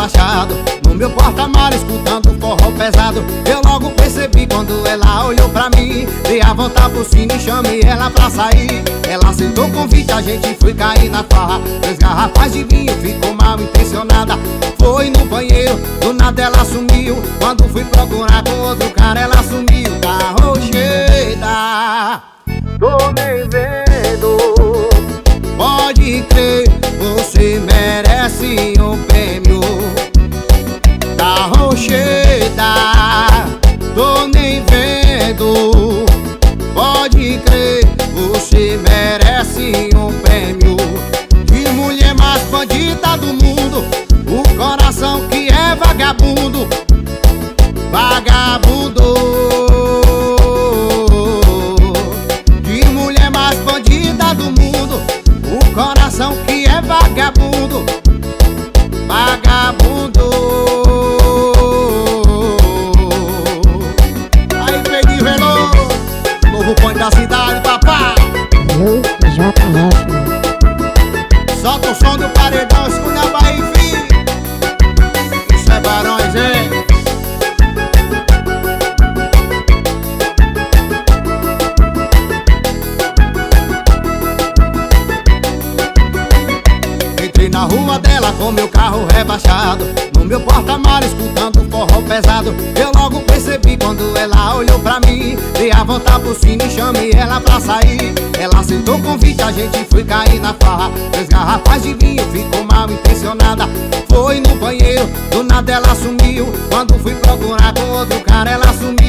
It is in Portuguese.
rebaixado, no meu porta-malas escutando forró pesado. Eu logo percebi quando ela olhou pra mim, dei a volta por cima e chamei ela pra sair. Ela aceitou o convite, a gente foi cair na farra. 2 garrafas de vinho, ficou mal intencionada. Foi no banheiro, do nada ela sumiu. Quando fui procurar com outro cara, ela sumiu. Tá rocheda, tô nem vendo. Pode crer, você merece um prêmio. Tá rocheda, tô nem vendo. Pode crer, você merece um prêmio. De mulher mais bandida do mundo, o coração que é vagabundo. Vagabundo. De mulher mais bandida do mundo, o coração que é vagabundo. Vagabundo. Aí, Pedrinho Veloso, novo ponto da cidade, papai. Eu, JF. Solta o som do paredão, escuta a Bahia, filho. Isso é Barões, hein? Entrei na rua dela com meu carro rebaixado, no meu porta-malas escutando forró pesado. Eu logo percebi quando ela olhou pra mim, dei a volta por cima e chamei ela pra sair. Ela aceitou o convite, a gente foi cair na farra. 2 garrafas de vinho, ficou mal intencionada. Foi no banheiro, do nada ela sumiu. Quando fui procurar com outro cara, ela sumiu.